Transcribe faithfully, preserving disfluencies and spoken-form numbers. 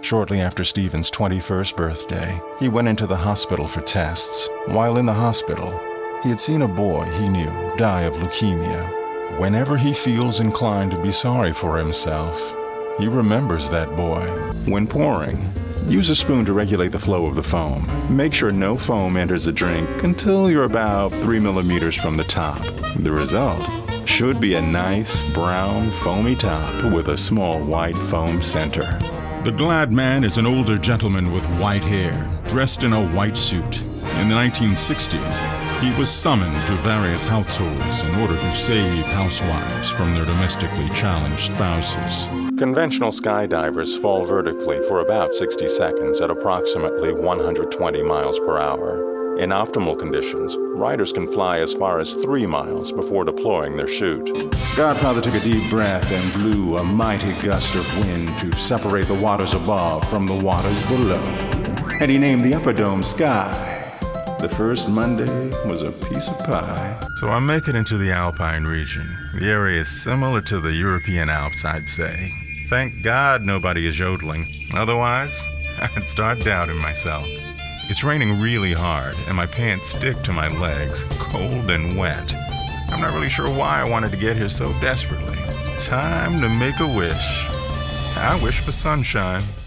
Shortly after Stephen's twenty-first birthday, he went into the hospital for tests. While in the hospital, he had seen a boy he knew die of leukemia. Whenever he feels inclined to be sorry for himself, he remembers that boy. When pouring, use a spoon to regulate the flow of the foam. Make sure no foam enters the drink until you're about three millimeters from the top. The result should be a nice, brown, foamy top with a small white foam center. The Glad Man is an older gentleman with white hair, dressed in a white suit. In the nineteen sixties, he was summoned to various households in order to save housewives from their domestically challenged spouses. Conventional skydivers fall vertically for about sixty seconds at approximately one hundred twenty miles per hour. In optimal conditions, riders can fly as far as three miles before deploying their chute. Godfather took a deep breath and blew a mighty gust of wind to separate the waters above from the waters below. And he named the upper dome Sky. The first Monday was a piece of pie. So I'm making it into the Alpine region. The area is similar to the European Alps, I'd say. Thank God nobody is yodeling. Otherwise, I'd start doubting myself. It's raining really hard, and my pants stick to my legs, cold and wet. I'm not really sure why I wanted to get here so desperately. Time to make a wish. I wish for sunshine.